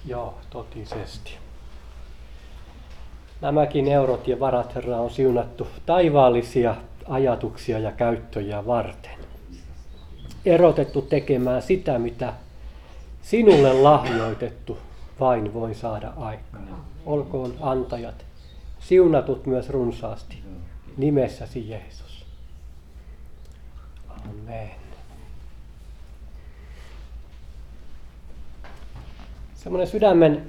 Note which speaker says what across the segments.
Speaker 1: Joo, totisesti. Nämäkin eurot ja varat, Herra, on siunattu taivaallisia ajatuksia ja käyttöjä varten. Erotettu tekemään sitä, mitä sinulle lahjoitettu vain voi saada aikaan. Olkoon antajat siunatut myös runsaasti nimessäsi Jeesus. Amen. Semmoinen sydämen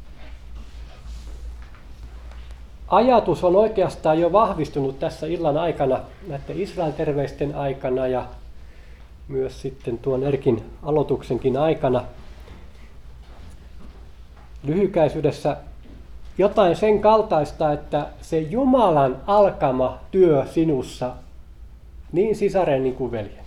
Speaker 1: ajatus on oikeastaan jo vahvistunut tässä illan aikana, näiden Israel-terveisten aikana ja myös sitten tuon Erkin aloituksenkin aikana. Lyhykäisyydessä jotain sen kaltaista, että se Jumalan alkama työ sinussa, niin sisaren niin kuin veljen,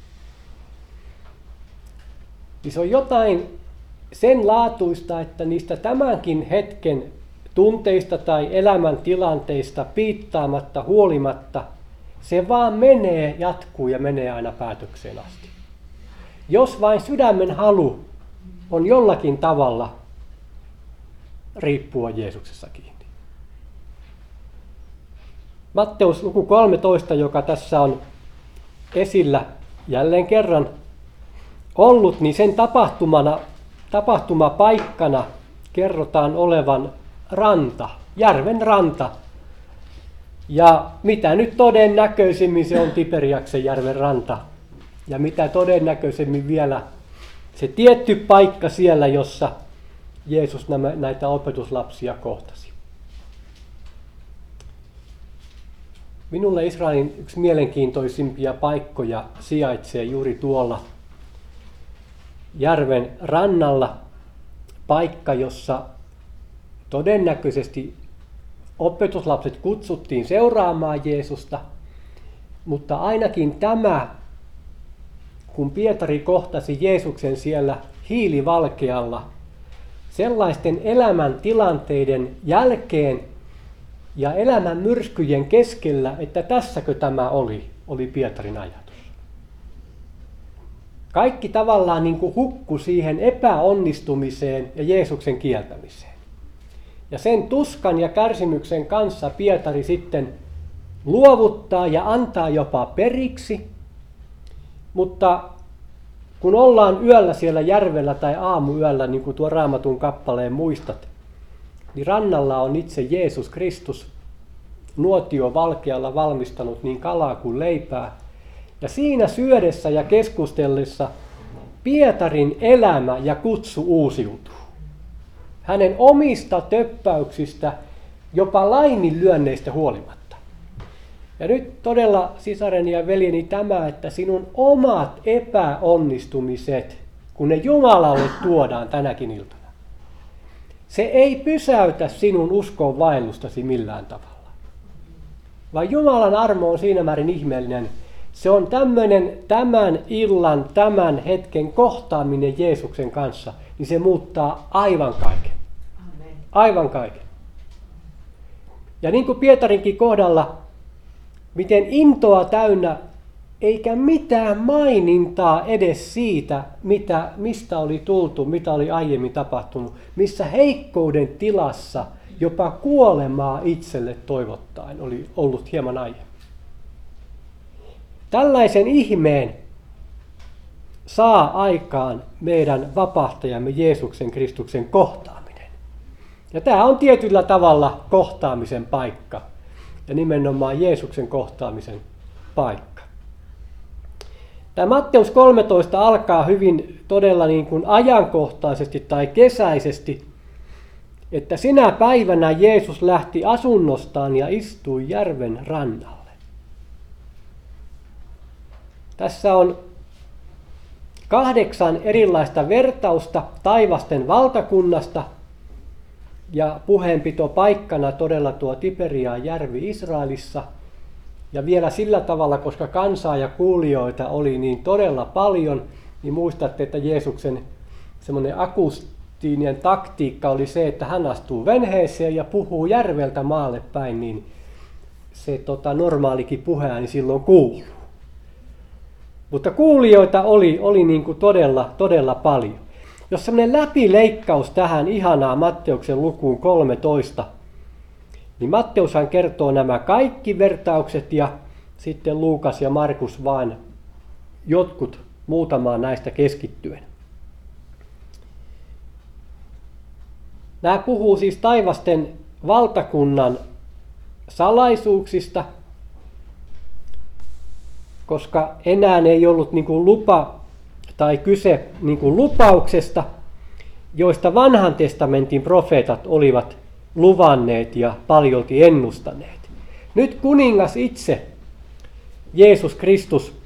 Speaker 1: niin se on jotain sen laatuista, että niistä tämänkin hetken tunteista tai elämäntilanteista piittaamatta, huolimatta, se vaan menee, jatkuu ja menee aina päätökseen asti. Jos vain sydämen halu on jollakin tavalla riippua Jeesuksessa kiinni. Matteus luku 13, joka tässä on esillä jälleen kerran ollut, niin sen tapahtumapaikkana kerrotaan olevan ranta, järven ranta. Ja mitä nyt todennäköisemmin se on Tiberiaksen järven ranta. Ja mitä todennäköisemmin vielä se tietty paikka siellä, jossa Jeesus näitä opetuslapsia kohtasi. Minulle Israelin yksi mielenkiintoisimpia paikkoja sijaitsee juuri tuolla järven rannalla. Paikka, jossa todennäköisesti opetuslapset kutsuttiin seuraamaan Jeesusta, mutta ainakin tämä, kun Pietari kohtasi Jeesuksen siellä hiilivalkealla, sellaisten elämäntilanteiden jälkeen ja elämän myrskyjen keskellä, että tässäkö tämä oli Pietarin ajatus. Kaikki tavallaan niin kuin hukku siihen epäonnistumiseen ja Jeesuksen kieltämiseen. Ja sen tuskan ja kärsimyksen kanssa Pietari sitten luovuttaa ja antaa jopa periksi, mutta kun ollaan yöllä siellä järvellä tai aamuyöllä, niin kuin tuo Raamatun kappaleen muistat, niin rannalla on itse Jeesus Kristus nuotio valkealla valmistanut niin kalaa kuin leipää. Ja siinä syödessä ja keskustellessa Pietarin elämä ja kutsu uusiutuu. Hänen omista töppäyksistä, jopa laiminlyönneistä huolimatta. Ja nyt todella, sisareni ja veljeni, tämä, että sinun omat epäonnistumiset, kun ne Jumalalle tuodaan tänäkin iltana, se ei pysäytä sinun uskon vaellustasi millään tavalla. Vaan Jumalan armo on siinä määrin ihmeellinen. Se on tämän illan, tämän hetken kohtaaminen Jeesuksen kanssa, niin se muuttaa aivan kaiken. Amen. Aivan kaiken. Ja niin kuin Pietarinkin kohdalla, miten intoa täynnä, eikä mitään mainintaa edes siitä, mistä oli tultu, mitä oli aiemmin tapahtunut, missä heikkouden tilassa jopa kuolemaa itselle toivottaen oli ollut hieman aiemmin. Tällaisen ihmeen saa aikaan meidän vapahtajamme Jeesuksen Kristuksen kohtaaminen. Ja tämä on tietyllä tavalla kohtaamisen paikka. Ja nimenomaan Jeesuksen kohtaamisen paikka. Tämä Matteus 13 alkaa hyvin todella niin kuin ajankohtaisesti tai kesäisesti, että sinä päivänä Jeesus lähti asunnostaan ja istui järven rannalle. Tässä on 8 erilaista vertausta taivasten valtakunnasta ja puheenpito paikkana todella tuo Tiberiaan järvi Israelissa. Ja vielä sillä tavalla, koska kansaa ja kuulijoita oli niin todella paljon, niin muistatte, että Jeesuksen semmoinen akustiininen taktiikka oli se, että hän astuu venheeseen ja puhuu järveltä maalle päin, niin se normaalikin puheääni silloin kuuluu. Mutta kuulijoita oli niin kuin todella paljon. Jos semmoinen läpileikkaus tähän ihanaan Matteuksen lukuun 13, niin Matteushan kertoo nämä kaikki vertaukset ja sitten Luukas ja Markus vain jotkut muutamaan näistä keskittyen. Nämä puhuu siis taivasten valtakunnan salaisuuksista, koska enää ei ollut niin kuin lupa tai kyse niin kuin lupauksesta, joista vanhan testamentin profeetat olivat luvanneet ja paljolti ennustaneet. Nyt kuningas itse, Jeesus Kristus,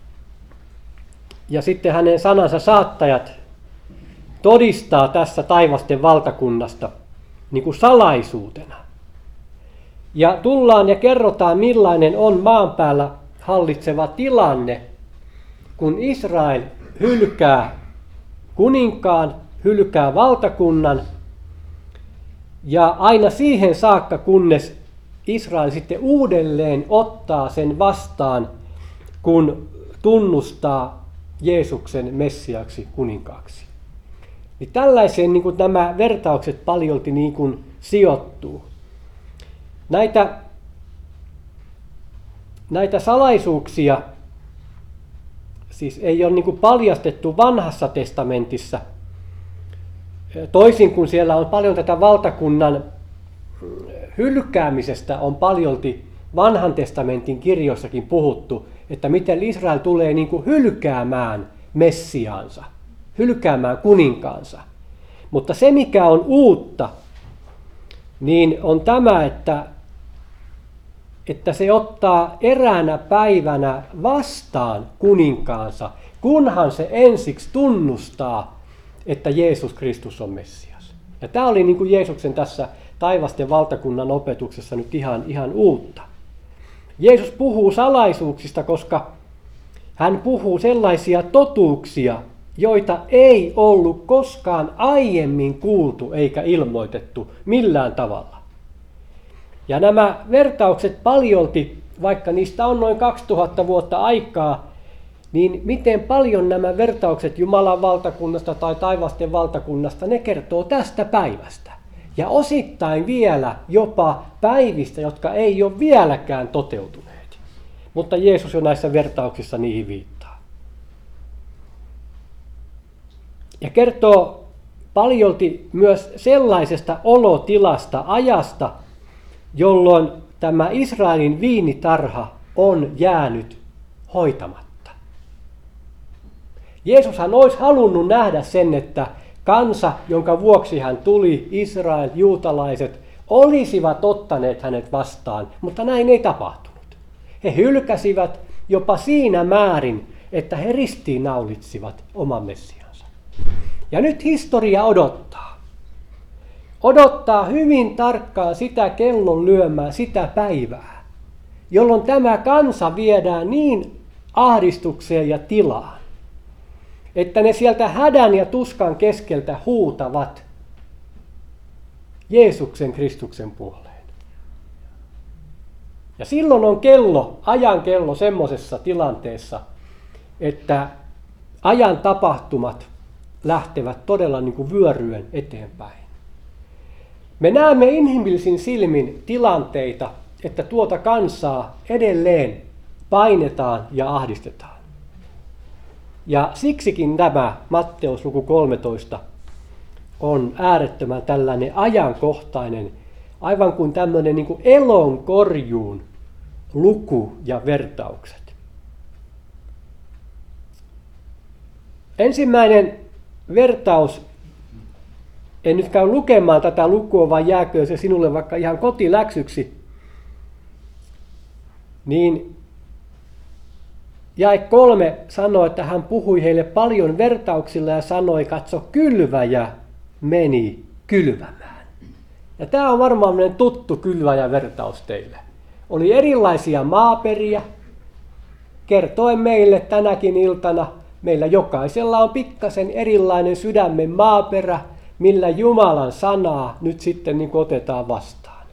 Speaker 1: ja sitten hänen sanansa saattajat todistaa tässä taivasten valtakunnasta niin kuin salaisuutena. Ja tullaan ja kerrotaan, millainen on maan päällä hallitseva tilanne, kun Israel hylkää kuninkaan, hylkää valtakunnan, ja aina siihen saakka, kunnes Israel sitten uudelleen ottaa sen vastaan, kun tunnustaa Jeesuksen Messiaksi kuninkaaksi. Niin tällaiseen niin kuin nämä vertaukset paljolti niin kuin sijoittuu. Näitä salaisuuksia siis ei ole niin kuin paljastettu vanhassa testamentissa, toisin kuin siellä on paljon tätä valtakunnan hylkäämisestä on paljolti vanhan testamentin kirjoissakin puhuttu, että miten Israel tulee niin kuin hylkäämään Messiaansa, hylkäämään kuninkaansa. Mutta se mikä on uutta, niin on tämä, että se ottaa eräänä päivänä vastaan kuninkaansa, kunhan se ensiksi tunnustaa, että Jeesus Kristus on Messias. Ja tämä oli niin kuin Jeesuksen tässä taivasten valtakunnan opetuksessa nyt ihan uutta. Jeesus puhuu salaisuuksista, koska hän puhuu sellaisia totuuksia, joita ei ollut koskaan aiemmin kuultu eikä ilmoitettu millään tavalla. Ja nämä vertaukset paljolti, vaikka niistä on noin 2000 vuotta aikaa, niin miten paljon nämä vertaukset Jumalan valtakunnasta tai taivasten valtakunnasta, ne kertoo tästä päivästä. Ja osittain vielä jopa päivistä, jotka ei ole vieläkään toteutuneet. Mutta Jeesus jo näissä vertauksissa niihin viittaa. Ja kertoo paljolti myös sellaisesta olotilasta, ajasta, jolloin tämä Israelin viinitarha on jäänyt hoitamatta. Jeesushan olisi halunnut nähdä sen, että kansa, jonka vuoksi hän tuli, Israel, juutalaiset, olisivat ottaneet hänet vastaan, mutta näin ei tapahtunut. He hylkäsivät jopa siinä määrin, että he ristiinnaulitsivat oman Messiansa. Ja nyt historia odottaa. Odottaa hyvin tarkkaan sitä kellon lyömää, sitä päivää, jolloin tämä kansa viedään niin ahdistukseen ja tilaan, että ne sieltä hädän ja tuskan keskeltä huutavat Jeesuksen Kristuksen puoleen. Ja silloin on ajan kello semmoisessa tilanteessa, että ajan tapahtumat lähtevät todella niin kuin vyöryen eteenpäin. Me näemme inhimillisin silmin tilanteita, että tuota kansaa edelleen painetaan ja ahdistetaan. Ja siksikin tämä Matteus luku 13 on äärettömän tällainen ajankohtainen, aivan kuin tämmöinen niin kuin elonkorjuun luku ja vertaukset. Ensimmäinen vertaus, en nyt käy lukemaan tätä lukua, vaan jääköön se sinulle vaikka ihan kotiläksyksi, niin jae 3 sanoo, että hän puhui heille paljon vertauksilla ja sanoi, katso, kylväjä meni kylvämään. Ja tämä on varmaan tuttu kylväjävertaus teille. Oli erilaisia maaperiä, kertoen meille tänäkin iltana, meillä jokaisella on pikkasen erilainen sydämen maaperä, millä Jumalan sanaa nyt sitten niin otetaan vastaan.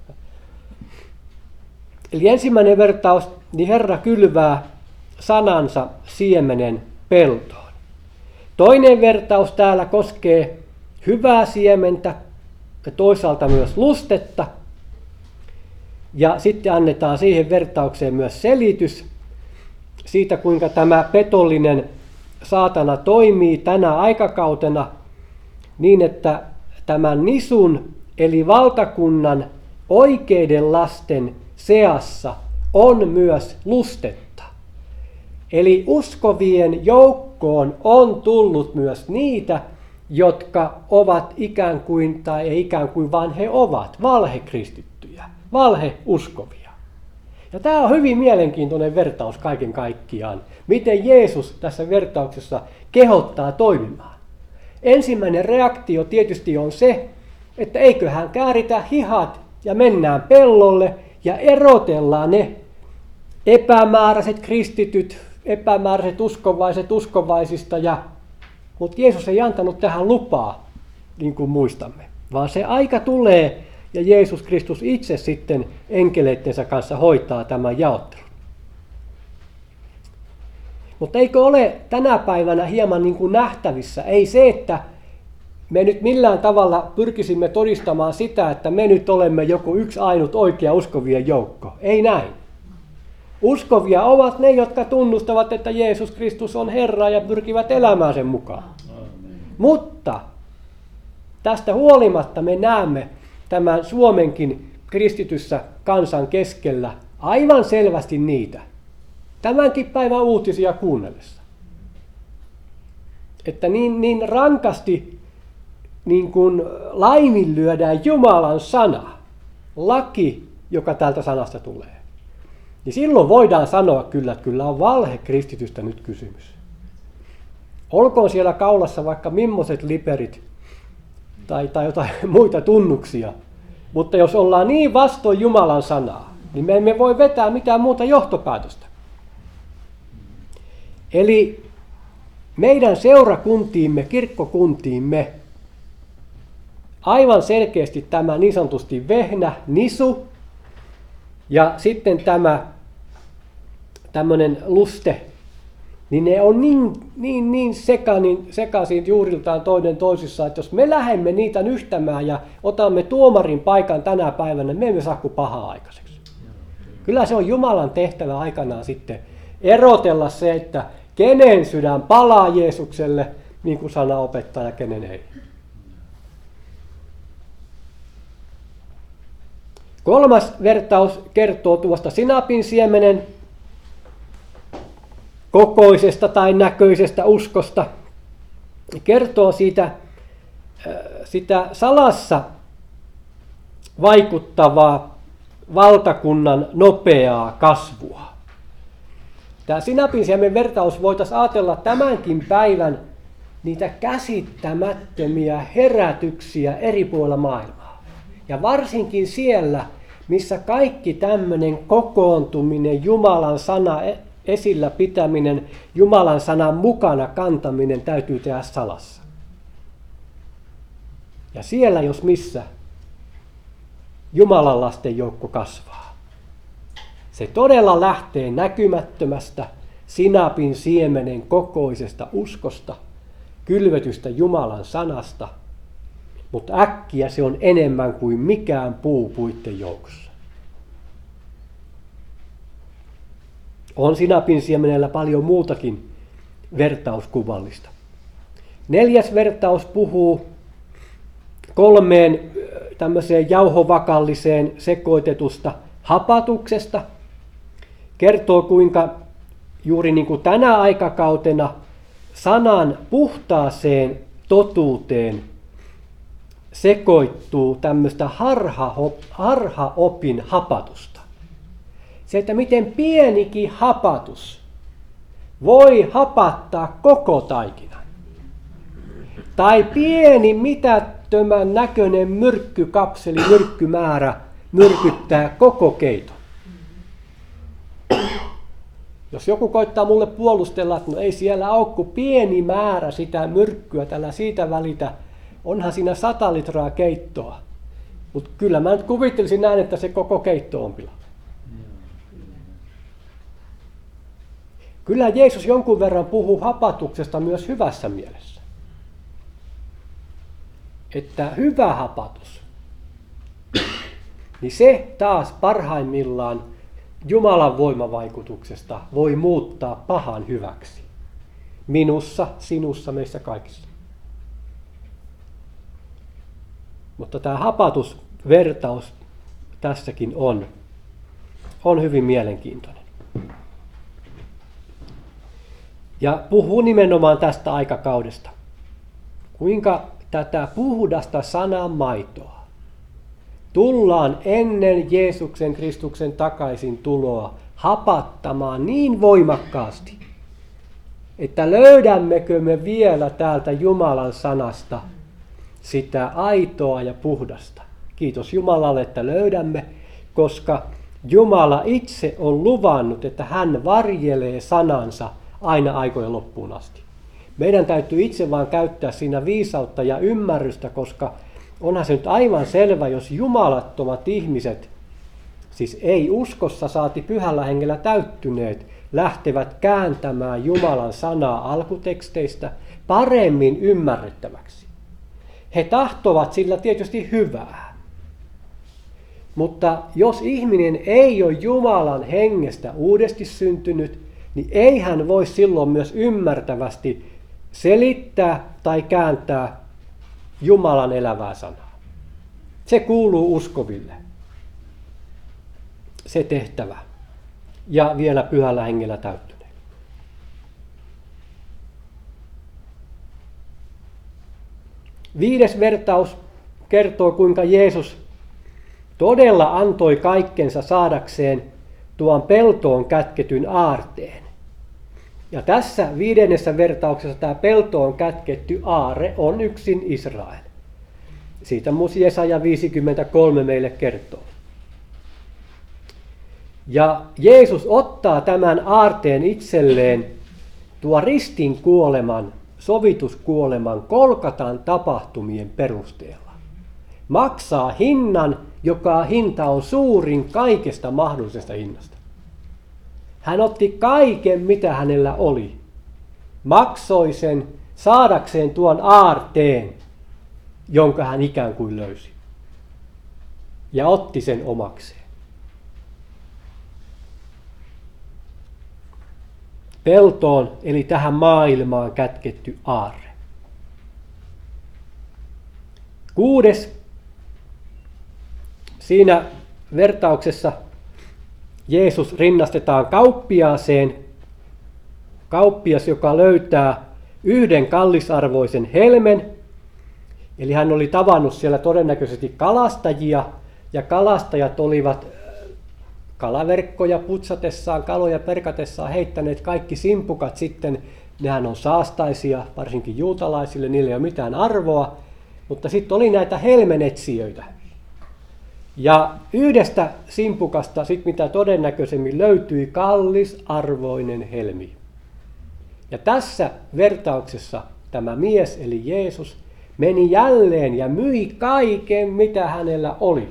Speaker 1: Eli ensimmäinen vertaus, niin Herra kylvää sanansa siemenen peltoon. Toinen vertaus täällä koskee hyvää siementä ja toisaalta myös lustetta. Ja sitten annetaan siihen vertaukseen myös selitys siitä, kuinka tämä petollinen saatana toimii tänä aikakautena niin, että tämän nisun eli valtakunnan oikeiden lasten seassa on myös lustetta. Eli uskovien joukkoon on tullut myös niitä, jotka ovat ikään kuin, tai ei ikään kuin, vaan he ovat valhekristittyjä, valheuskovia. Ja tämä on hyvin mielenkiintoinen vertaus kaiken kaikkiaan, miten Jeesus tässä vertauksessa kehottaa toimimaan. Ensimmäinen reaktio tietysti on se, että eiköhän kääritä hihat ja mennään pellolle ja erotellaan ne epämääräiset kristityt, epämääräiset uskovaiset uskovaisista. Mutta Jeesus ei antanut tähän lupaa, niin kuin muistamme, vaan se aika tulee ja Jeesus Kristus itse sitten enkeleittensä kanssa hoitaa tämän jaottelun. Mutta eikö ole tänä päivänä hieman niin kuin nähtävissä, ei se, että me nyt millään tavalla pyrkisimme todistamaan sitä, että me nyt olemme joku yksi ainut oikea uskovien joukko. Ei näin. Uskovia ovat ne, jotka tunnustavat, että Jeesus Kristus on Herra ja pyrkivät elämään sen mukaan. Mutta tästä huolimatta me näemme tämän Suomenkin kristityssä kansan keskellä aivan selvästi niitä, tämänkin päivän uutisia kuunnellessa, että niin rankasti niin kuin laiminlyödään Jumalan sana, laki, joka tältä sanasta tulee. Niin silloin voidaan sanoa kyllä, että kyllä on valhe kristitystä nyt kysymys. Olkoon siellä kaulassa vaikka millaiset liperit tai jotain muita tunnuksia, mutta jos ollaan niin vastoin Jumalan sanaa, niin me emme voi vetää mitään muuta johtopäätöstä. Eli meidän seurakuntiimme, kirkkokuntiimme, aivan selkeästi tämä niin sanotusti vehnä, nisu, ja sitten tämä tämmöinen luste, niin ne on niin sekaisin juuriltaan toinen toisissaan, että jos me lähdemme niitä nyhtämään ja otamme tuomarin paikan tänä päivänä, me emme saa kuin pahaa aikaiseksi. Kyllä se on Jumalan tehtävä aikanaan sitten erotella se, että kenen sydän palaa Jeesukselle, niin kuin sana opettaa, ja kenen ei. Kolmas vertaus kertoo tuosta sinapin siemenen kokoisesta tai näköisestä uskosta. Kertoo sitä salassa vaikuttavaa valtakunnan nopeaa kasvua. Tämä sinapin siemen vertaus voitaisiin ajatella tämänkin päivän niitä käsittämättömiä herätyksiä eri puolilla maailmaa. Ja varsinkin siellä, missä kaikki tämmöinen kokoontuminen, Jumalan sana esillä pitäminen, Jumalan sanan mukana kantaminen täytyy tehdä salassa. Ja siellä, jos missä, Jumalan lasten joukko kasvaa. Se todella lähtee näkymättömästä sinapin siemenen kokoisesta uskosta, kylvetystä Jumalan sanasta, mutta äkkiä se on enemmän kuin mikään puu puitten joukossa. On sinapin siemenellä paljon muutakin vertauskuvallista. Neljäs vertaus puhuu 3 tämmöiseen jauhovakalliseen sekoitetusta hapatuksesta. Kertoo, kuinka juuri niin kuin tänä aikakautena sanan puhtaaseen totuuteen sekoittuu tämmöistä harhaopin hapatusta. Se, että miten pienikin hapatus voi hapattaa koko taikinan. Tai pieni mitättömän näköinen myrkkykapseli, myrkkymäärä myrkyttää koko keiton. Jos joku koittaa mulle puolustella, että no ei siellä ole kuin pieni määrä sitä myrkkyä, tällä siitä välitä, onhan siinä 100 litraa keittoa. Mutta kyllä mä nyt kuvittelisin näin, että se koko keitto on pilalla. Kyllä Jeesus jonkun verran puhuu hapatuksesta myös hyvässä mielessä. Että hyvä hapatus, niin se taas parhaimmillaan Jumalan voimavaikutuksesta voi muuttaa pahan hyväksi. Minussa, sinussa, meissä kaikissa. Mutta tämä hapatusvertaus tässäkin on hyvin mielenkiintoinen. Ja puhuu nimenomaan tästä aikakaudesta. Kuinka tätä puhdasta sanan maitoa tullaan ennen Jeesuksen Kristuksen takaisin tuloa hapattamaan niin voimakkaasti, että löydämmekö me vielä täältä Jumalan sanasta sitä aitoa ja puhdasta. Kiitos Jumalalle, että löydämme, koska Jumala itse on luvannut, että hän varjelee sanansa aina aikojen loppuun asti. Meidän täytyy itse vaan käyttää siinä viisautta ja ymmärrystä, koska onhan se nyt aivan selvä, jos jumalattomat ihmiset, siis ei uskossa saati pyhällä hengellä täyttyneet, lähtevät kääntämään Jumalan sanaa alkuteksteistä paremmin ymmärrettäväksi. He tahtovat sillä tietysti hyvää. Mutta jos ihminen ei ole Jumalan hengestä uudesti syntynyt, niin ei hän voi silloin myös ymmärtävästi selittää tai kääntää Jumalan elävää sanaa. Se kuuluu uskoville. Se tehtävä. Ja vielä pyhällä hengellä täyttyneen. Viides vertaus kertoo, kuinka Jeesus todella antoi kaikkensa saadakseen tuon peltoon kätketyn aarteen. Ja tässä viidennessä vertauksessa tämä peltoon kätketty aarre on yksin Israel. Siitä myös Jesaja 53 meille kertoo. Ja Jeesus ottaa tämän aarteen itselleen tuo ristin kuoleman, sovituskuoleman Golgatan tapahtumien perusteella. Maksaa hinnan, joka hinta on suurin kaikesta mahdollisesta hinnasta. Hän otti kaiken, mitä hänellä oli. Maksoi sen saadakseen tuon aarteen, jonka hän ikään kuin löysi. Ja otti sen omakseen. Peltoon, eli tähän maailmaan kätketty aarre. 6. Siinä vertauksessa Jeesus rinnastetaan kauppiaaseen. Kauppias, joka löytää yhden kallisarvoisen helmen. Eli hän oli tavannut siellä todennäköisesti kalastajia. Ja kalastajat olivat kalaverkkoja putsatessaan, kaloja perkatessaan heittäneet kaikki simpukat sitten. Nehän on saastaisia, varsinkin juutalaisille, niillä ei ole mitään arvoa. Mutta sitten oli näitä helmenetsijöitä. Ja yhdestä simpukasta, mitä todennäköisemmin löytyi kallisarvoinen helmi. Ja tässä vertauksessa tämä mies, eli Jeesus, meni jälleen ja myi kaiken, mitä hänellä oli.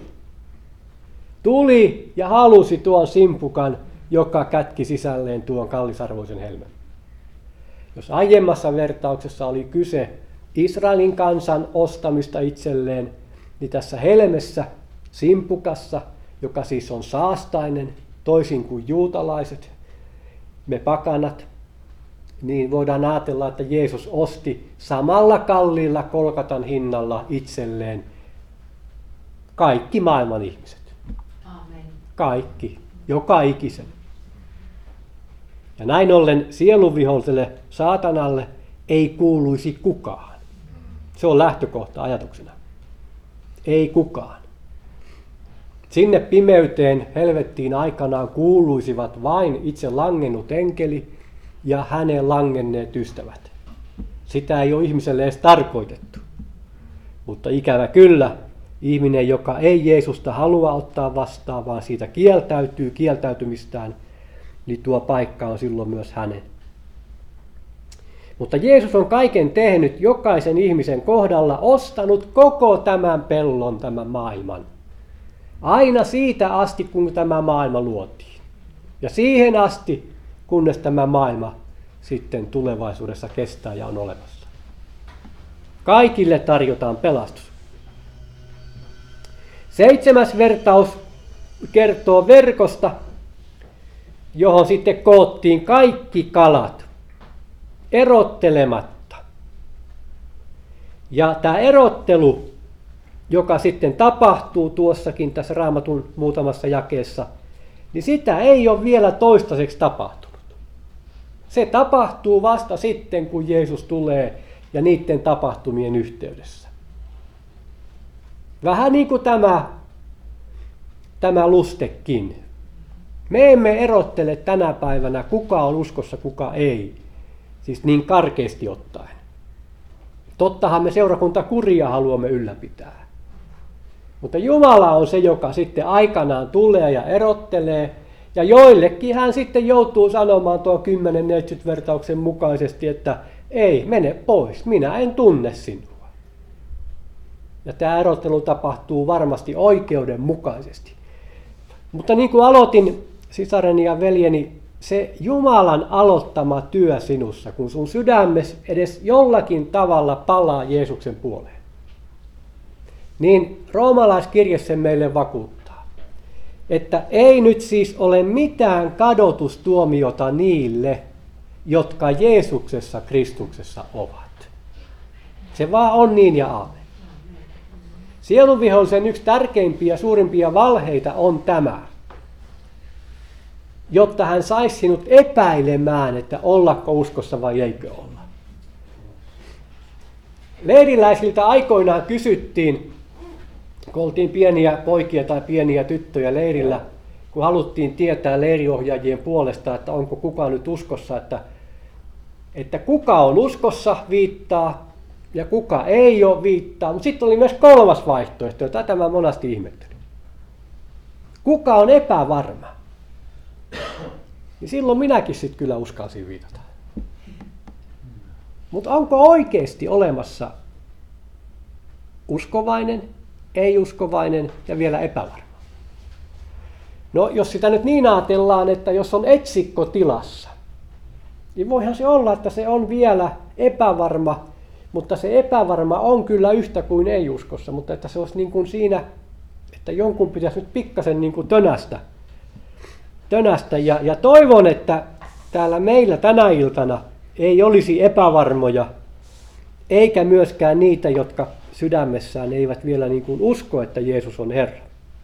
Speaker 1: Tuli ja halusi tuon simpukan, joka kätki sisälleen tuon kallisarvoisen helmen. Jos aiemmassa vertauksessa oli kyse Israelin kansan ostamista itselleen, niin tässä helmessä, simpukassa, joka siis on saastainen, toisin kuin juutalaiset, me pakanat, niin voidaan ajatella, että Jeesus osti samalla kalliilla Golgatan hinnalla itselleen kaikki maailman ihmiset.
Speaker 2: Amen.
Speaker 1: Kaikki, joka ikisen. Ja näin ollen sielunviholliselle, saatanalle, ei kuuluisi kukaan. Se on lähtökohta ajatuksena. Ei kukaan. Sinne pimeyteen, helvettiin aikanaan kuuluisivat vain itse langennut enkeli ja hänen langenneet ystävät. Sitä ei ole ihmiselle edes tarkoitettu. Mutta ikävä kyllä, ihminen, joka ei Jeesusta halua ottaa vastaan, vaan siitä kieltäytyy kieltäytymistään, niin tuo paikka on silloin myös hänen. Mutta Jeesus on kaiken tehnyt jokaisen ihmisen kohdalla, ostanut koko tämän pellon, tämän maailman. Aina siitä asti, kun tämä maailma luotiin. Ja siihen asti, kunnes tämä maailma sitten tulevaisuudessa kestää ja on olemassa. Kaikille tarjotaan pelastus. 7. vertaus kertoo verkosta, johon sitten koottiin kaikki kalat erottelematta. Ja tämä erottelu, joka sitten tapahtuu tuossakin tässä Raamatun muutamassa jakeessa, niin sitä ei ole vielä toistaiseksi tapahtunut. Se tapahtuu vasta sitten, kun Jeesus tulee ja niiden tapahtumien yhteydessä. Vähän niin kuin tämä lustekin. Me emme erottele tänä päivänä, kuka on uskossa, kuka ei. Siis niin karkeasti ottaen. Tottahan me seurakuntakuria haluamme ylläpitää. Mutta Jumala on se, joka sitten aikanaan tulee ja erottelee. Ja joillekin hän sitten joutuu sanomaan tuo 10.40 vertauksen mukaisesti, että ei, mene pois, minä en tunne sinua. Ja tämä erottelu tapahtuu varmasti oikeudenmukaisesti. Mutta niin kuin aloitin, sisareni ja veljeni, se Jumalan aloittama työ sinussa, kun sun sydämesi edes jollakin tavalla palaa Jeesuksen puoleen, niin roomalaiskirje sen meille vakuuttaa, että ei nyt siis ole mitään kadotustuomiota niille, jotka Jeesuksessa Kristuksessa ovat. Se vaan on niin ja aamen. Sielunvihollisen yksi tärkeimpiä ja suurimpia valheita on tämä, jotta hän saisi sinut epäilemään, että ollako uskossa vai eikö olla. Leiriläisiltä aikoinaan kysyttiin, kun oltiin pieniä poikia tai pieniä tyttöjä leirillä, kun haluttiin tietää leiriohjaajien puolesta, että onko kukaan nyt uskossa, että kuka on uskossa viittaa ja kuka ei ole viittaa. Mutta sitten oli myös 3. vaihtoehto, ja tätä mä monasti ihmettelin. Kuka on epävarma? Ja silloin minäkin sitten kyllä uskalsin viitata. Mutta onko oikeasti olemassa uskovainen, ei-uskovainen ja vielä epävarma? No jos sitä nyt niin ajatellaan, että jos on etsikkotilassa, niin voihan se olla, että se on vielä epävarma, mutta se epävarma on kyllä yhtä kuin ei-uskossa, mutta että se olisi niin kuin siinä, että jonkun pitäisi nyt pikkasen niin kuin tönästä. Ja toivon, että täällä meillä tänä iltana ei olisi epävarmoja, eikä myöskään niitä, jotka sydämessään eivät vielä niin kuin usko, että Jeesus on Herra.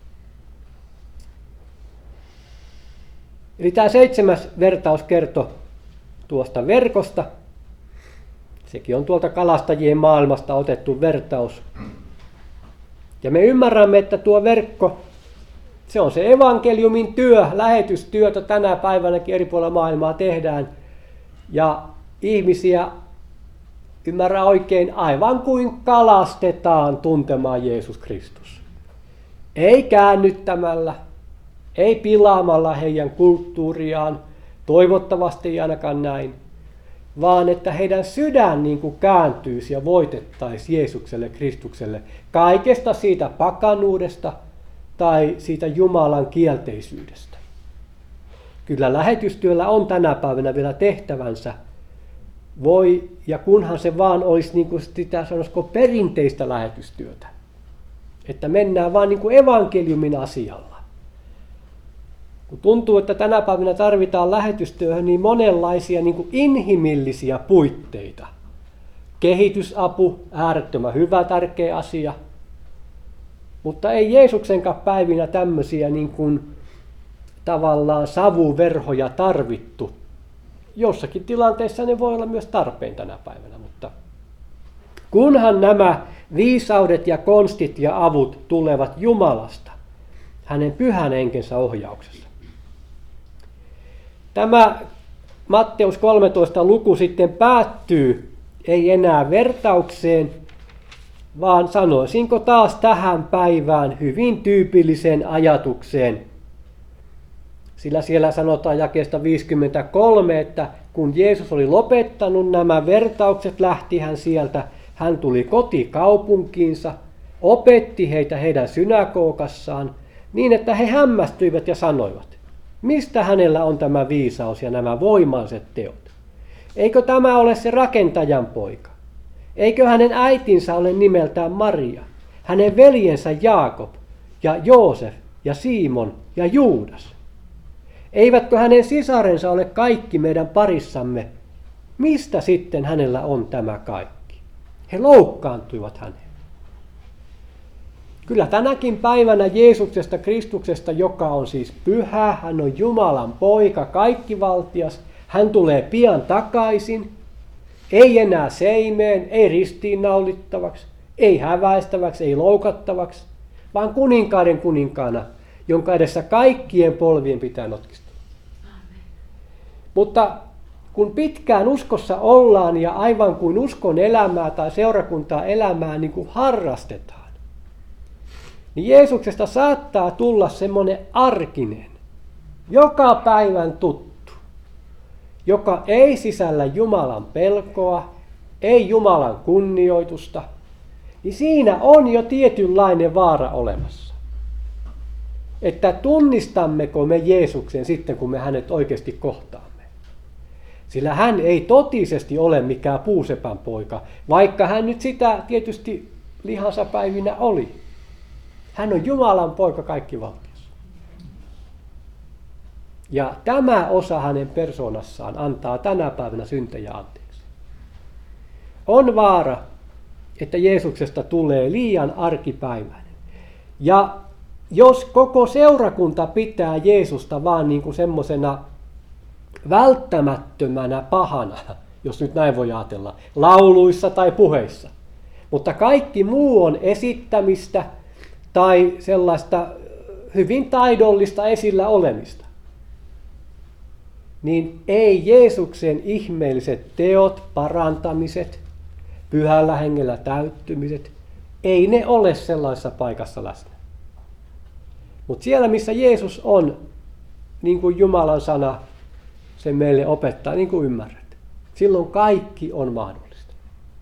Speaker 1: Eli tämä 7. vertaus kertoo tuosta verkosta. Sekin on tuolta kalastajien maailmasta otettu vertaus. Ja me ymmärrämme, että tuo verkko, se on se evankeliumin työ, lähetystyötä tänä päivänäkin eri puolilla maailmaa tehdään. Ja ihmisiä, ymmärrä oikein, aivan kuin kalastetaan tuntemaan Jeesus Kristus. Ei käännyttämällä, ei pilaamalla heidän kulttuuriaan, toivottavasti ei ainakaan näin, vaan että heidän sydän niin kuin kääntyisi ja voitettaisiin Jeesukselle, Kristukselle, kaikesta siitä pakanuudesta tai siitä Jumalan kielteisyydestä. Kyllä lähetystyöllä on tänä päivänä vielä tehtävänsä, voi, ja kunhan se vaan olisi niin kuin sitä sanoisiko perinteistä lähetystyötä, että mennään vaan niin kuin evankeliumin asialla. Kun tuntuu, että tänä päivänä tarvitaan lähetystyöhön niin monenlaisia niin kuin inhimillisiä puitteita. Kehitysapu, äärettömän hyvä, tärkeä asia. Mutta ei Jeesuksenkaan päivinä tämmöisiä niin kuin tavallaan savuverhoja tarvittu. Jossakin tilanteessa ne voi olla myös tarpeen tänä päivänä, mutta kunhan nämä viisaudet ja konstit ja avut tulevat Jumalasta, hänen pyhän henkensä ohjauksessa. Tämä Matteus 13 luku sitten päättyy ei enää vertaukseen, vaan sanoisinko taas tähän päivään hyvin tyypilliseen ajatukseen. Sillä siellä sanotaan jakeesta 53, että kun Jeesus oli lopettanut nämä vertaukset, lähti hän sieltä. Hän tuli kotikaupunkiinsa, opetti heitä heidän synagogassaan, niin että he hämmästyivät ja sanoivat, Mistä hänellä on tämä viisaus ja nämä voimalliset teot? Eikö tämä ole se rakentajan poika? Eikö hänen äitinsä ole nimeltään Maria? Hänen veljensä Jaakob ja Joosef ja Simon ja Juudas? Eivätkö hänen sisarensa ole kaikki meidän parissamme? Mistä sitten hänellä on tämä kaikki? He loukkaantuivat häneen. Kyllä tänäkin päivänä Jeesuksesta Kristuksesta, joka on siis pyhä, hän on Jumalan poika, kaikkivaltias, hän tulee pian takaisin, ei enää seimeen, ei ristiinnaulittavaksi, ei häväistäväksi, ei loukattavaksi, vaan kuninkaiden kuninkaana, jonka edessä kaikkien polvien pitää notkistua. Mutta kun pitkään uskossa ollaan ja aivan kuin uskon elämää tai seurakuntaa elämää niin kuin harrastetaan, niin Jeesuksesta saattaa tulla semmoinen arkinen, joka päivän tuttu, joka ei sisällä Jumalan pelkoa, ei Jumalan kunnioitusta, niin siinä on jo tietynlainen vaara olemassa. Että tunnistammeko me Jeesuksen sitten, kun me hänet oikeasti kohtaamme. Sillä hän ei totisesti ole mikään puusepän poika, vaikka hän nyt sitä tietysti lihansa päivinä oli. Hän on Jumalan poika kaikkivaltias. Ja tämä osa hänen persoonassaan antaa tänä päivänä syntejä anteeksi. On vaara, että Jeesuksesta tulee liian arkipäiväinen. Ja jos koko seurakunta pitää Jeesusta vaan niin kuin semmoisena välttämättömänä pahana, jos nyt näin voi ajatella, lauluissa tai puheissa, mutta kaikki muu on esittämistä tai sellaista hyvin taidollista esillä olemista, niin ei Jeesuksen ihmeelliset teot, parantamiset, pyhällä hengellä täyttymiset, ei ne ole sellaisessa paikassa läsnä. Mutta siellä, missä Jeesus on, niin kuin Jumalan sana se meille opettaa, niin kuin ymmärrät, silloin kaikki on mahdollista.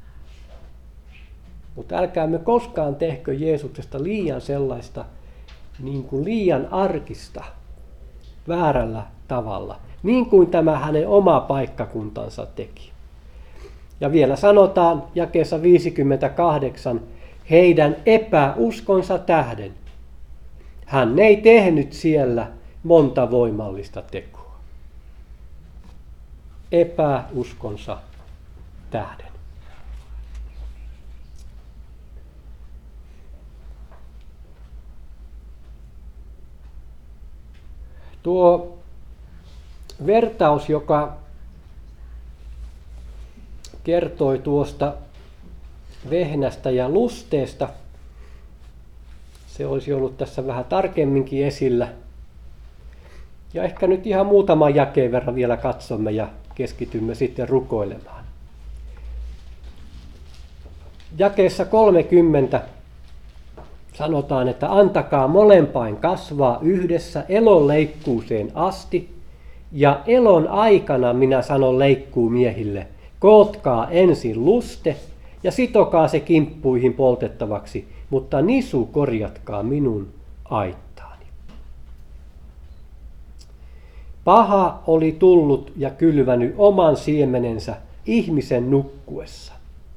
Speaker 1: Mutta älkäämme koskaan tehkö Jeesuksesta liian sellaista, niin kuin liian arkista, väärällä tavalla, niin kuin tämä hänen oma paikkakuntansa teki. Ja vielä sanotaan jakeessa 58, heidän epäuskonsa tähden. Hän ei tehnyt siellä monta voimallista tekoa. Epäuskonsa tähden. Tuo vertaus, joka kertoi tuosta vehnästä ja lusteesta, se olisi ollut tässä vähän tarkemminkin esillä. Ja ehkä nyt ihan muutaman jakeen verran vielä katsomme ja keskitymme sitten rukoilemaan. Jakeessa 30 sanotaan, että antakaa molempain kasvaa yhdessä elon leikkuuseen asti, ja elon aikana minä sanon leikkuumiehille, kootkaa ensin luste ja sitokaa se kimppuihin poltettavaksi, mutta nisu korjatkaa minun aittaani. Paha oli tullut ja kylvänyt oman siemenensä ihmisen nukkuessa.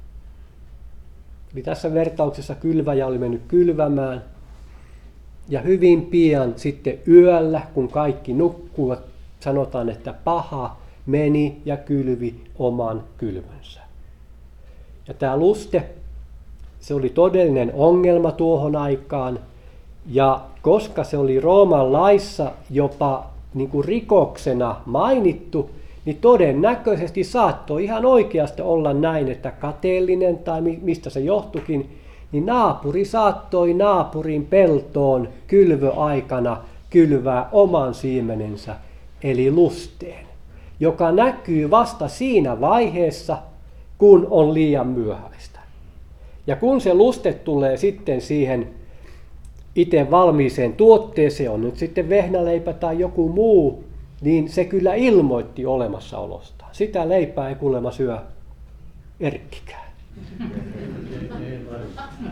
Speaker 1: Eli tässä vertauksessa kylväjä oli mennyt kylvämään ja hyvin pian sitten yöllä, kun kaikki nukkuvat, sanotaan, että paha meni ja kylvi oman kylvönsä. Ja tämä luste, se oli todellinen ongelma tuohon aikaan, ja koska se oli Rooman laissa jopa niin kuin rikoksena mainittu, niin todennäköisesti saattoi ihan oikeasti olla näin, että kateellinen tai mistä se johtukin, niin naapuri saattoi naapurin peltoon kylvöaikana kylvää oman siemenensä, eli lusteen, joka näkyy vasta siinä vaiheessa, kun on liian myöhäistä. Ja kun se luste tulee sitten siihen itse valmiiseen tuotteeseen, on nyt sitten vehnäleipä tai joku muu, niin se kyllä ilmoitti olemassaolostaan. Sitä leipää ei kuulemma syö Erkkikään.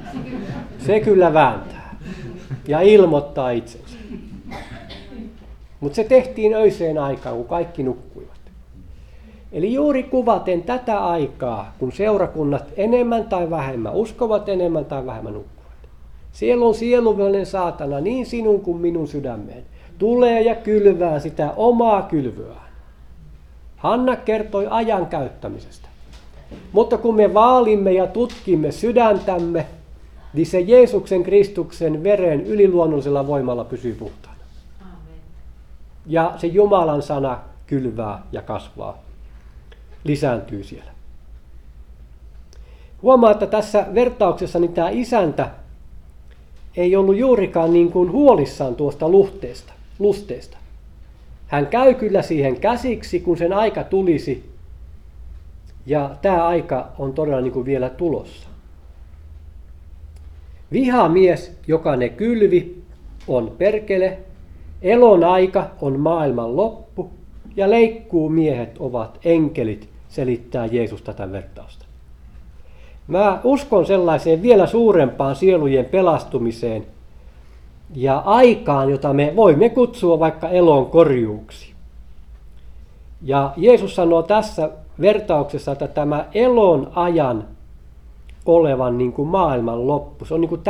Speaker 1: Se kyllä vääntää ja ilmoittaa itsensä. Mutta se tehtiin öiseen aikaan, kun kaikki nukkuivat. Eli juuri kuvaten tätä aikaa, kun seurakunnat enemmän tai vähemmän uskovat, enemmän tai vähemmän nukkuvat. Siellä on sieluvihollinen saatana niin sinun kuin minun sydämeen. Tulee ja kylvää sitä omaa kylvyään. Hanna kertoi ajan käyttämisestä. Mutta kun me vaalimme ja tutkimme sydäntämme, niin se Jeesuksen Kristuksen veren yliluonnollisella voimalla pysyy puhtaana. Ja se Jumalan sana kylvää ja kasvaa, lisääntyy siellä. Huomaa, että tässä vertauksessa niin tämä isäntä ei ollut juurikaan niin kuin huolissaan tuosta lusteesta. Hän käy kyllä siihen käsiksi, kun sen aika tulisi, ja tämä aika on todella niin kuin vielä tulossa. Vihamies, joka ne kylvi, on perkele, elon aika on maailman loppu, ja leikkuumiehet ovat enkelit, selittää Jeesus tätä vertausta. Mä uskon sellaiseen vielä suurempaan sielujen pelastumiseen ja aikaan, jota me voimme kutsua vaikka elon korjuuksi. Ja Jeesus sanoo tässä vertauksessa, että tämä elon ajan olevan niin kuin maailman loppu. Se on niin kuin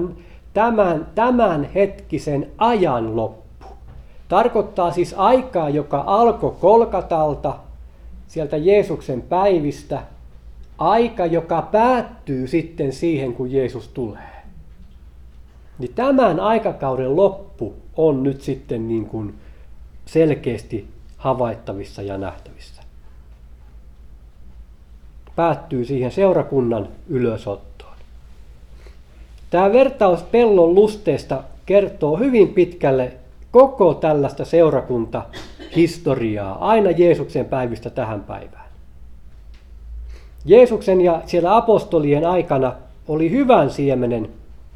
Speaker 1: tämän hetkisen ajan loppu. Tarkoittaa siis aikaa, joka alkoi Kolkatalta, sieltä Jeesuksen päivistä, aika, joka päättyy sitten siihen, kun Jeesus tulee. Niin tämän aikakauden loppu on nyt sitten niin kuin selkeästi havaittavissa ja nähtävissä. Päättyy siihen seurakunnan ylösottoon. Tämä vertaus pellon lusteesta kertoo hyvin pitkälle koko tällaista seurakuntahistoriaa, aina Jeesuksen päivistä tähän päivään. Jeesuksen ja siellä apostolien aikana oli hyvän siemenen,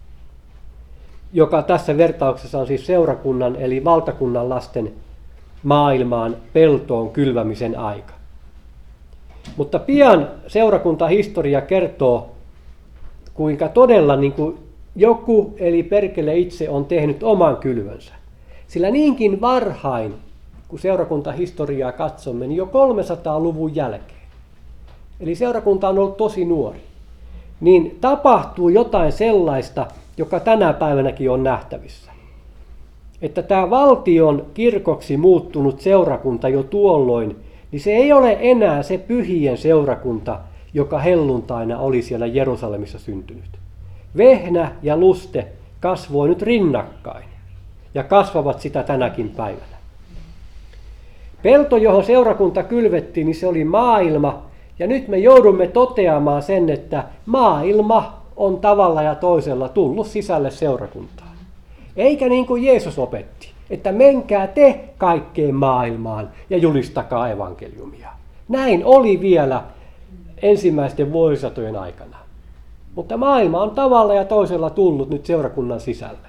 Speaker 1: joka tässä vertauksessa on siis seurakunnan eli valtakunnan lasten maailmaan peltoon kylvämisen aika. Mutta pian seurakuntahistoria kertoo, kuinka todella niin kuin joku eli perkele itse on tehnyt oman kylvönsä. Sillä niinkin varhain, kun seurakuntahistoriaa katsomme, niin jo 300-luvun jälkeen, eli seurakunta on ollut tosi nuori, niin tapahtuu jotain sellaista, joka tänä päivänäkin on nähtävissä. Että tämä valtion kirkoksi muuttunut seurakunta jo tuolloin, niin se ei ole enää se pyhien seurakunta, joka helluntaina oli siellä Jerusalemissa syntynyt. Vehnä ja luste kasvoi nyt rinnakkain ja kasvavat sitä tänäkin päivänä. Pelto, johon seurakunta kylvettiin, niin se oli maailma, ja nyt me joudumme toteamaan sen, että maailma on tavalla ja toisella tullut sisälle seurakuntaan. Eikä niin kuin Jeesus opetti, että menkää te kaikkeen maailmaan ja julistakaa evankeliumia. Näin oli vielä ensimmäisten vuosisatojen aikana. Mutta maailma on tavalla ja toisella tullut nyt seurakunnan sisälle.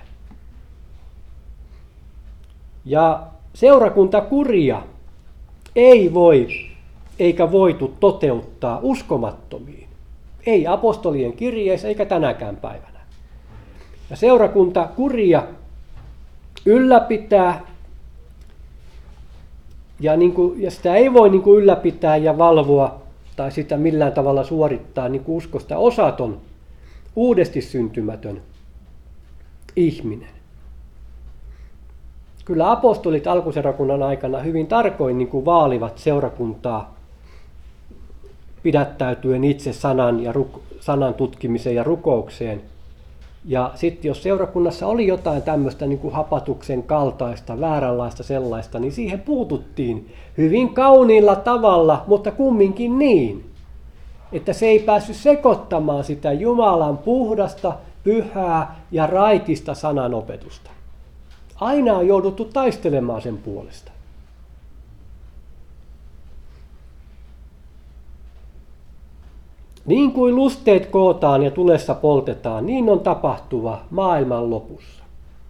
Speaker 1: Ja seurakuntakuria ei voi eikä voitu toteuttaa uskomattomiin. Ei apostolien kirjeissä eikä tänäkään päivänä. Ja seurakuntakuria ylläpitää ja sitä ei voi ylläpitää ja valvoa tai sitä millään tavalla suorittaa uskosta osaton, uudesti syntymätön ihminen. Kyllä apostolit alkuseurakunnan aikana hyvin tarkoin vaalivat seurakuntaa pidättäytyen itse sanan tutkimiseen ja rukoukseen. Ja sitten jos seurakunnassa oli jotain tämmöistä hapatuksen kaltaista, vääränlaista sellaista, niin siihen puututtiin hyvin kauniilla tavalla, mutta kumminkin niin, että se ei päässyt sekoittamaan sitä Jumalan puhdasta, pyhää ja raitista sananopetusta. Aina on jouduttu taistelemaan sen puolesta. Niin kuin lusteet kootaan ja tulessa poltetaan, niin on tapahtuva maailman lopussa.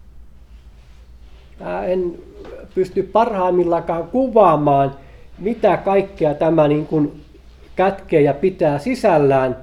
Speaker 1: Mä en pysty parhaimmillakaan kuvaamaan, mitä kaikkea tämä kätkee ja pitää sisällään,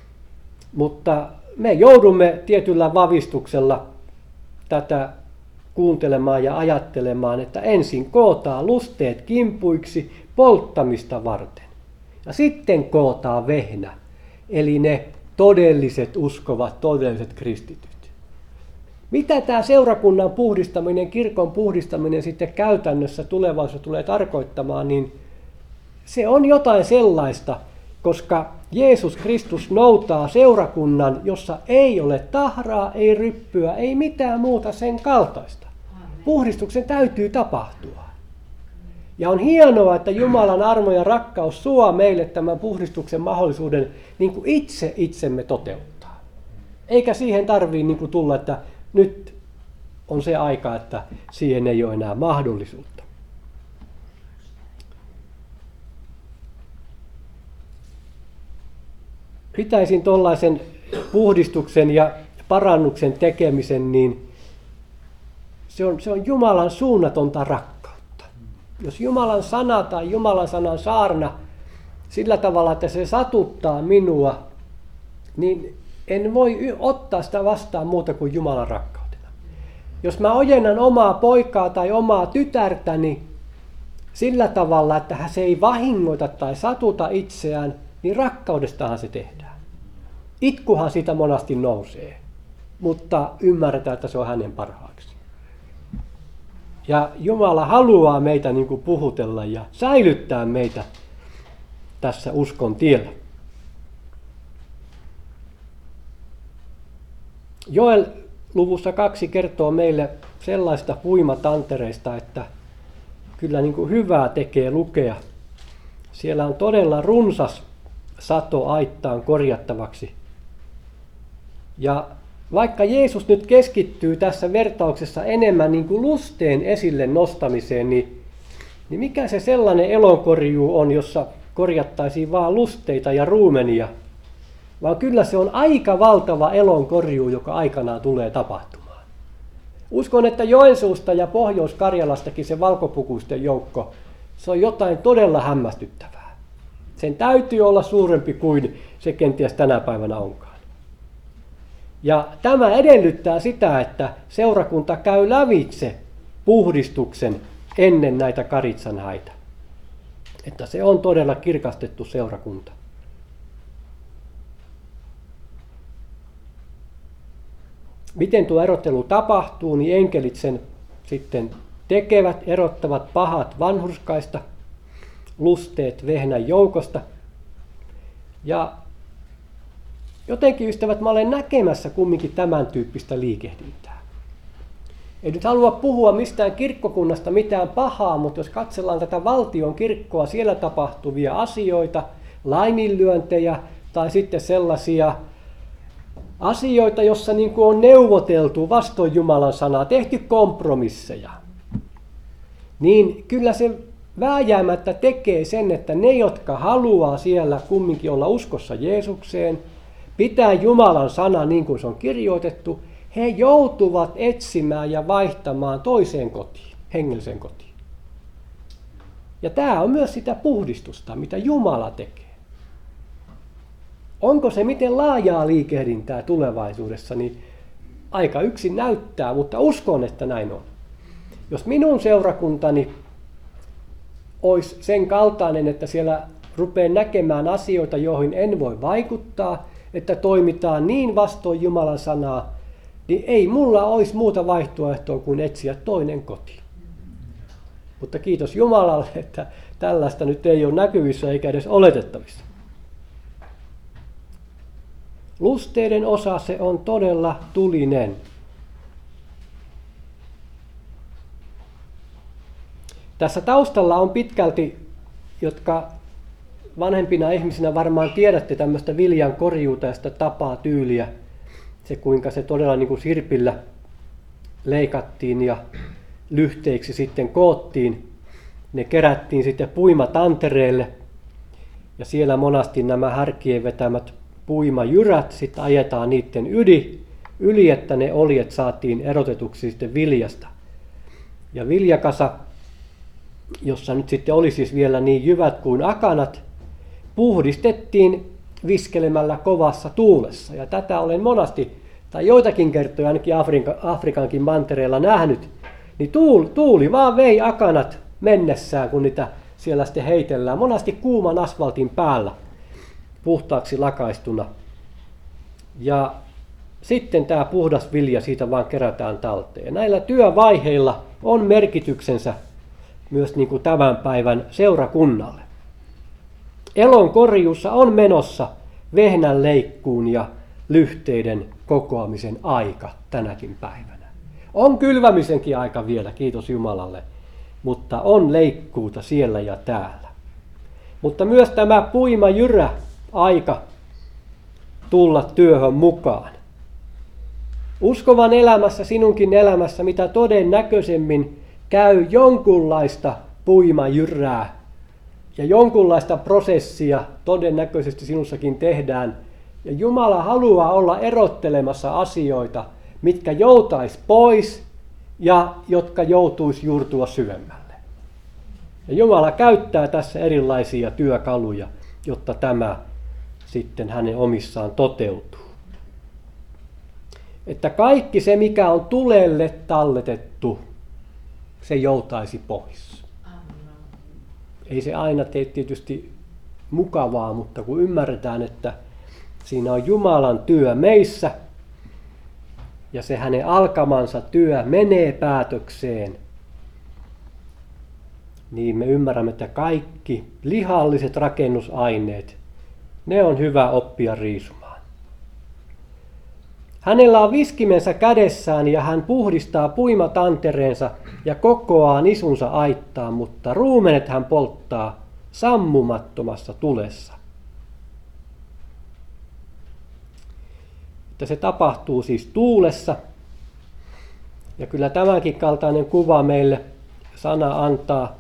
Speaker 1: mutta me joudumme tietyllä vavistuksella tätä kuuntelemaan ja ajattelemaan, että ensin kootaan lusteet kimpuiksi polttamista varten. Ja sitten kootaan vehnä, eli ne todelliset uskovat, todelliset kristityt. Mitä tämä seurakunnan puhdistaminen, kirkon puhdistaminen sitten käytännössä tulevaisuudessa tulee tarkoittamaan, niin se on jotain sellaista, koska Jeesus Kristus noutaa seurakunnan, jossa ei ole tahraa, ei ryppyä, ei mitään muuta sen kaltaista. Puhdistuksen täytyy tapahtua. Ja on hienoa, että Jumalan armo ja rakkaus suo meille tämän puhdistuksen mahdollisuuden niin kuin itse itsemme toteuttaa. Eikä siihen tarvitse niin kuin tulla, että nyt on se aika, että siihen ei ole enää mahdollisuutta. Pitäisin tuollaisen puhdistuksen ja parannuksen tekemisen, niin se on Jumalan suunnatonta rakkautta. Jos Jumalan sana tai Jumalan sanan saarna sillä tavalla, että se satuttaa minua, niin en voi ottaa sitä vastaan muuta kuin Jumalan rakkautena. Jos mä ojennan omaa poikaa tai omaa tytärtäni sillä tavalla, että se ei vahingoita tai satuta itseään, niin rakkaudestahan se tehdään. Itkuhan siitä monasti nousee, mutta ymmärretään, että se on hänen parhaaksi. Ja Jumala haluaa meitä niin kuin puhutella ja säilyttää meitä tässä uskon tiellä. Joel luvussa 2 kertoo meille sellaista puimatantereista, että kyllä niin kuin hyvää tekee lukea. Siellä on todella runsas sato aittaan korjattavaksi. Ja vaikka Jeesus nyt keskittyy tässä vertauksessa enemmän niin kuin lusteen esille nostamiseen, niin mikä se sellainen elonkorjuu on, jossa korjattaisiin vaan lusteita ja ruumenia, vaan kyllä se on aika valtava elonkorjuu, joka aikanaan tulee tapahtumaan. Uskon, että Joensuusta ja Pohjois-Karjalastakin se valkopukuisten joukko, se on jotain todella hämmästyttävää. Sen täytyy olla suurempi kuin se kenties tänä päivänä onkaan. Ja tämä edellyttää sitä, että seurakunta käy lävitse puhdistuksen ennen näitä karitsan häitä. Että se on todella kirkastettu seurakunta. Miten tuo erottelu tapahtuu, niin enkelit sen sitten tekevät, erottavat pahat vanhurskaista, lusteet vehnän joukosta. Ja jotenkin, ystävät, mä olen näkemässä kumminkin tämän tyyppistä liikehdintää. En nyt halua puhua mistään kirkkokunnasta mitään pahaa, mutta jos katsellaan tätä valtion kirkkoa, siellä tapahtuvia asioita, laiminlyöntejä tai sitten sellaisia asioita, jossa niin kuin on neuvoteltu vastoin Jumalan sanaa, tehty kompromisseja, niin kyllä se vääjäämättä tekee sen, että ne, jotka haluaa siellä kumminkin olla uskossa Jeesukseen, pitää Jumalan sana niin kuin se on kirjoitettu, he joutuvat etsimään ja vaihtamaan toiseen kotiin, hengelliseen kotiin. Ja tämä on myös sitä puhdistusta, mitä Jumala tekee. Onko se miten laajaa liikehdintää tulevaisuudessa, niin aika yksin näyttää, mutta uskon, että näin on. Jos minun seurakuntani olisi sen kaltainen, että siellä rupeaa näkemään asioita, joihin en voi vaikuttaa, että toimitaan niin vastoin Jumalan sanaa, niin ei mulla olisi muuta vaihtoehtoa kuin etsiä toinen koti. Mutta kiitos Jumalalle, että tällaista nyt ei ole näkyvissä eikä edes oletettavissa. Lusteiden osa se on todella tulinen. Tässä taustalla on pitkälti, jotka vanhempina ihmisinä varmaan tiedätte tämmöistä viljan korjuuta ja sitä tapaa tyyliä. Se kuinka se todella niin kuin sirpillä leikattiin ja lyhteiksi sitten koottiin. Ne kerättiin sitten puimatantereelle ja siellä monasti nämä härkien vetämät puimajyrät sitten ajetaan niiden yli, että ne oljet saatiin erotetuksi sitten viljasta. Ja viljakasa, jossa nyt sitten oli siis vielä niin jyvät kuin akanat, puhdistettiin viskelemällä kovassa tuulessa. Ja tätä olen monasti, tai joitakin kertoja ainakin Afrikankin mantereella nähnyt, Niin tuuli vaan vei akanat mennessään, kun niitä siellä sitten heitellään. Monasti kuuman asfaltin päällä puhtaaksi lakaistuna. Ja sitten tämä puhdas vilja siitä vaan kerätään talteen. Näillä työvaiheilla on merkityksensä myös niin kuin tämän päivän seurakunnalle. Elonkorjuussa on menossa vehnänleikkuun ja lyhteiden kokoamisen aika tänäkin päivänä. On kylvämisenkin aika vielä, kiitos Jumalalle, mutta on leikkuuta siellä ja täällä. Mutta myös tämä puimajyrä aika tulla työhön mukaan. Uskovan elämässä, sinunkin elämässä, mitä todennäköisemmin käy jonkunlaista puimajyrää ja jonkunlaista prosessia todennäköisesti sinussakin tehdään. Ja Jumala haluaa olla erottelemassa asioita, mitkä joutais pois ja jotka joutuisi juurtua syvemmälle. Ja Jumala käyttää tässä erilaisia työkaluja, jotta tämä sitten hänen omissaan toteutuu. Että kaikki se, mikä on tulelle talletettu, se joutaisi pois. Ei se aina tee tietysti mukavaa, mutta kun ymmärretään, että siinä on Jumalan työ meissä ja se hänen alkamansa työ menee päätökseen, niin me ymmärrämme, että kaikki lihalliset rakennusaineet, ne on hyvä oppia riisumaan. Hänellä on viskimensä kädessään ja hän puhdistaa puimatantereensa ja kokoaa nisunsa aittaan, mutta ruumenet hän polttaa sammumattomassa tulessa. Että se tapahtuu siis tuulessa. Ja kyllä tämänkin kaltainen kuva meille sana antaa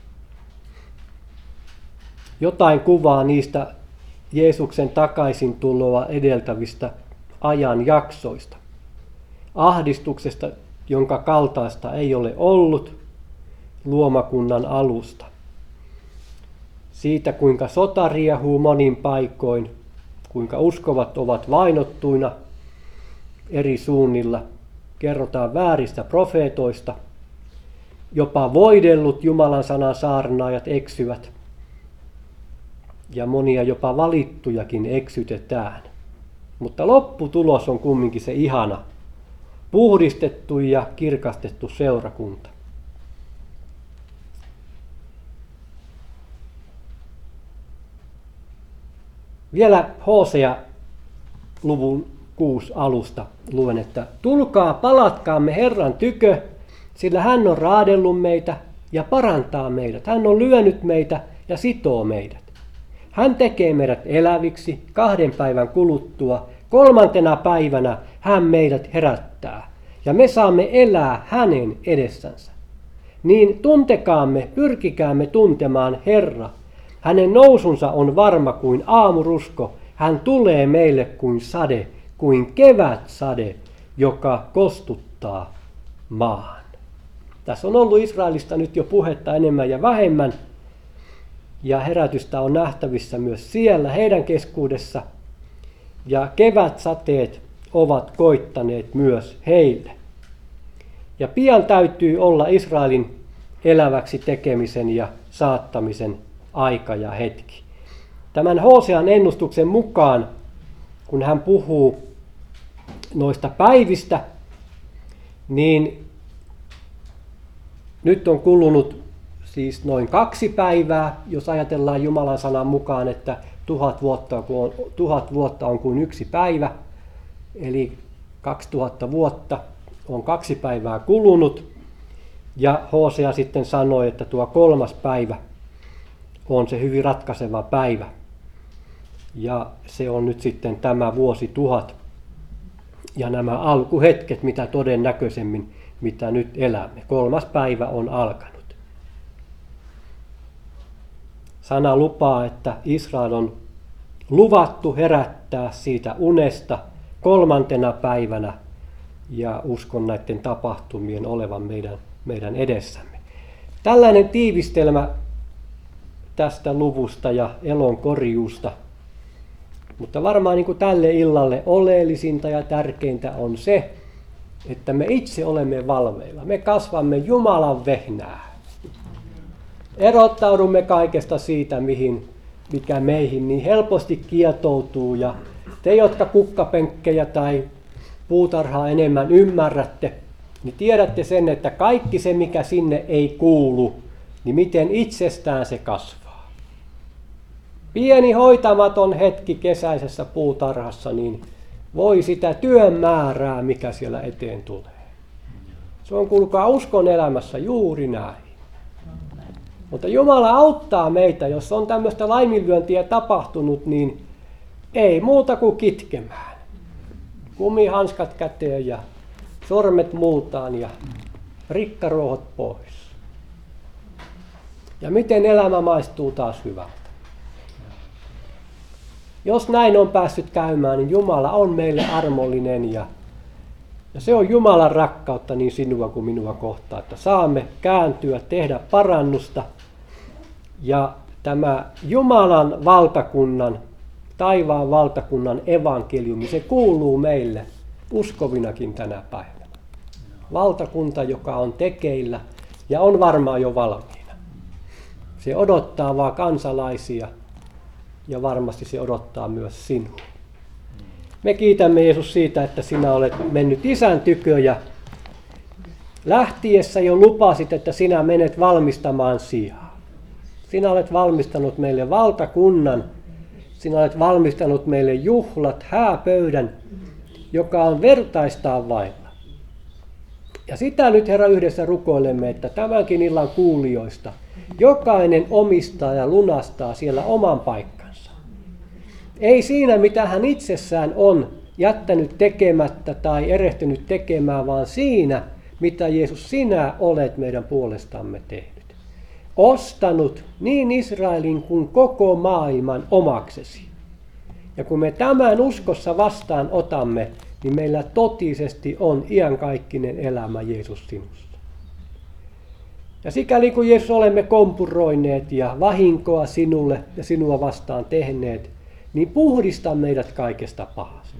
Speaker 1: jotain kuvaa niistä Jeesuksen takaisin tuloa edeltävistä ajanjaksoista. Ahdistuksesta, jonka kaltaista ei ole ollut luomakunnan alusta. Siitä, kuinka sota riehuu monin paikoin, kuinka uskovat ovat vainottuina eri suunnilla. Kerrotaan vääristä profeetoista. Jopa voidellut Jumalan sanan saarnaajat eksyvät. Ja monia jopa valittujakin eksytetään. Mutta lopputulos on kumminkin se ihana, puhdistettu ja kirkastettu seurakunta. Vielä Hosea-luvun 6 alusta luen, että tulkaa, palatkaamme Herran tykö, sillä hän on raadellut meitä ja parantaa meidät. Hän on lyönyt meitä ja sitoo meidät. Hän tekee meidät eläviksi 2 päivän kuluttua. 3. päivänä hän meidät herättää ja me saamme elää hänen edessänsä. Niin tuntekaamme, pyrkikäämme tuntemaan Herra. Hänen nousunsa on varma kuin aamurusko. Hän tulee meille kuin sade, kuin kevätsade, joka kostuttaa maan. Tässä on ollut Israelista nyt jo puhetta enemmän ja vähemmän. Ja herätystä on nähtävissä myös siellä heidän keskuudessa. Ja kevätsateet ovat koittaneet myös heille. Ja pian täytyy olla Israelin eläväksi tekemisen ja saattamisen aika ja hetki. Tämän Hosean ennustuksen mukaan, kun hän puhuu noista päivistä, niin nyt on kulunut siis noin 2 päivää, jos ajatellaan Jumalan sanan mukaan, että 1000 vuotta on kuin 1 päivä, eli 2000 vuotta on 2 päivää kulunut, ja Hosea sitten sanoi, että tuo 3. päivä on se hyvin ratkaiseva päivä, ja se on nyt sitten tämä vuosi 1000, ja nämä alkuhetket, mitä todennäköisemmin, mitä nyt elämme. 3. päivä on alkanut. Sana lupaa, että Israel on luvattu herättää siitä unesta 3. päivänä ja uskon näiden tapahtumien olevan meidän edessämme. Tällainen tiivistelmä tästä luvusta ja elonkorjuusta. Mutta varmaan niin kuin tälle illalle oleellisinta ja tärkeintä on se, että me itse olemme valveilla. Me kasvamme Jumalan vehnää. Erottaudumme kaikesta siitä, mikä meihin niin helposti kietoutuu. Ja te, jotka kukkapenkkejä tai puutarhaa enemmän ymmärrätte, niin tiedätte sen, että kaikki se, mikä sinne ei kuulu, niin miten itsestään se kasvaa. Pieni hoitamaton hetki kesäisessä puutarhassa, niin voi sitä työn määrää, mikä siellä eteen tulee. Se on, kuulkaa, uskon elämässä juuri näin. Mutta Jumala auttaa meitä, jos on tämmöistä laiminlyöntiä tapahtunut, niin ei muuta kuin kitkemään. Kumihanskat käteen ja sormet multaan ja rikkaruohot pois. Ja miten elämä maistuu taas hyvältä. Jos näin on päässyt käymään, niin Jumala on meille armollinen ja se on Jumalan rakkautta niin sinua kuin minua kohtaan, että saamme kääntyä, tehdä parannusta. Ja tämä Jumalan valtakunnan, taivaan valtakunnan evankeliumi, se kuuluu meille uskovinakin tänä päivänä. Valtakunta, joka on tekeillä ja on varmaan jo valmiina. Se odottaa vaan kansalaisia ja varmasti se odottaa myös sinua. Me kiitämme, Jeesus, siitä, että sinä olet mennyt Isän tykö ja lähtiessä jo lupasit, että sinä menet valmistamaan sijaa. Sinä olet valmistanut meille valtakunnan, sinä olet valmistanut meille juhlat, hääpöydän, joka on vertaistaan vailla. Ja sitä nyt, Herra, yhdessä rukoilemme, että tämänkin illan kuulijoista jokainen omistaa ja lunastaa siellä oman paikkansa. Ei siinä, mitä hän itsessään on jättänyt tekemättä tai erehtynyt tekemään, vaan siinä, mitä Jeesus sinä olet meidän puolestamme tehnyt. Ostanut niin Israelin kuin koko maailman omaksesi. Ja kun me tämän uskossa vastaan otamme, niin meillä totisesti on iankaikkinen elämä Jeesus sinussa. Ja sikäli kun Jeesus olemme kompuroineet ja vahinkoa sinulle ja sinua vastaan tehneet, niin puhdista meidät kaikesta pahasta.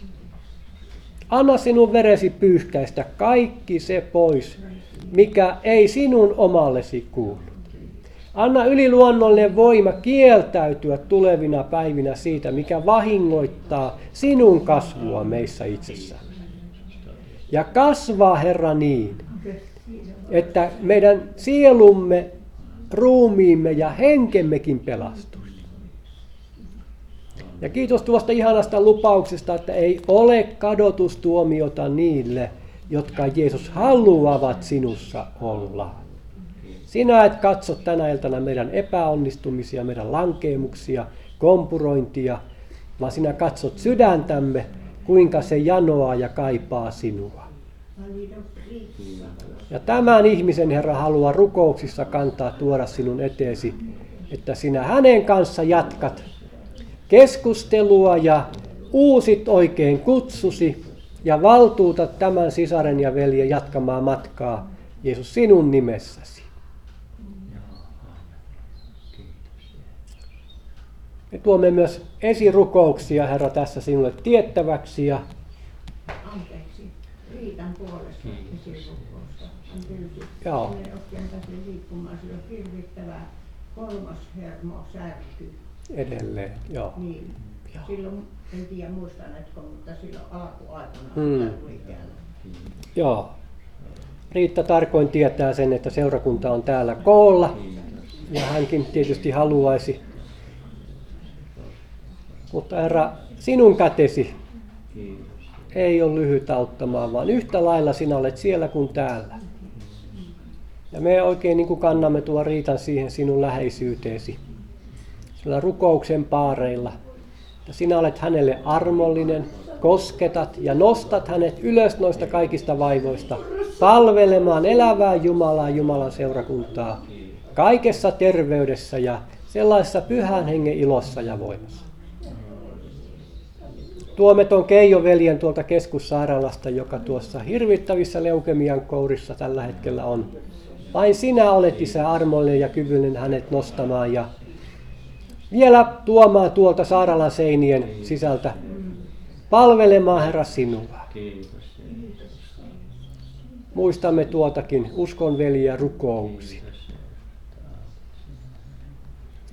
Speaker 1: Anna sinun veresi pyyhkäistä kaikki se pois, mikä ei sinun omallesi kuulu. Anna yliluonnollinen voima kieltäytyä tulevina päivinä siitä, mikä vahingoittaa sinun kasvua meissä itsessämme. Ja kasvaa, Herra, niin, että meidän sielumme, ruumiimme ja henkemmekin pelastuu. Ja kiitos tuosta ihanasta lupauksesta, että ei ole kadotustuomiota niille, jotka Jeesus haluavat sinussa olla. Sinä et katso tänä iltana meidän epäonnistumisia, meidän lankeemuksia, kompurointia, vaan sinä katsot sydäntämme, kuinka se janoaa ja kaipaa sinua. Ja tämän ihmisen, Herra, haluaa rukouksissa kantaa tuoda sinun eteesi, että sinä hänen kanssa jatkat keskustelua ja uusit oikein kutsusi ja valtuutat tämän sisaren ja veljen jatkamaan matkaa, Jeesus, sinun nimessäsi. Me tuomme myös esirukouksia, Herra, tässä sinulle tiettäväksi.
Speaker 2: Anteeksi, Riitan puolesta esirukousta.
Speaker 1: Joo.
Speaker 2: Me oikein pääsee liikkumaan, sillä on hirvittävä kolmas hermo särky.
Speaker 1: Edelleen, joo.
Speaker 2: Niin.
Speaker 1: Joo.
Speaker 2: Silloin, en tiedä muistanetko, mutta silloin alkuaikana tuli täällä.
Speaker 1: Joo. Riitta tarkoin tietää sen, että seurakunta on täällä koolla. Ja hänkin tietysti haluaisi. Mutta Herra, sinun kätesi ei ole lyhyt auttamaan, vaan yhtä lailla sinä olet siellä kuin täällä. Ja me oikein niin kuin kannamme tuon Riitan siihen sinun läheisyyteesi, sillä rukouksen paareilla. Ja sinä olet hänelle armollinen, kosketat ja nostat hänet ylös noista kaikista vaivoista, palvelemaan elävää Jumalaa, Jumalan seurakuntaa, kaikessa terveydessä ja sellaisessa pyhän hengen ilossa ja voimassa. Tuomme tuon Keijo veljen tuolta keskussairaalasta, joka tuossa hirvittävissä leukemian kourissa tällä hetkellä on. Vain sinä olet, Isä, armollinen ja kyvyllinen hänet nostamaan ja vielä tuomaan tuolta sairaalan seinien sisältä palvelemaan, Herra, sinua. Muistamme tuotakin uskonveliä rukouksin.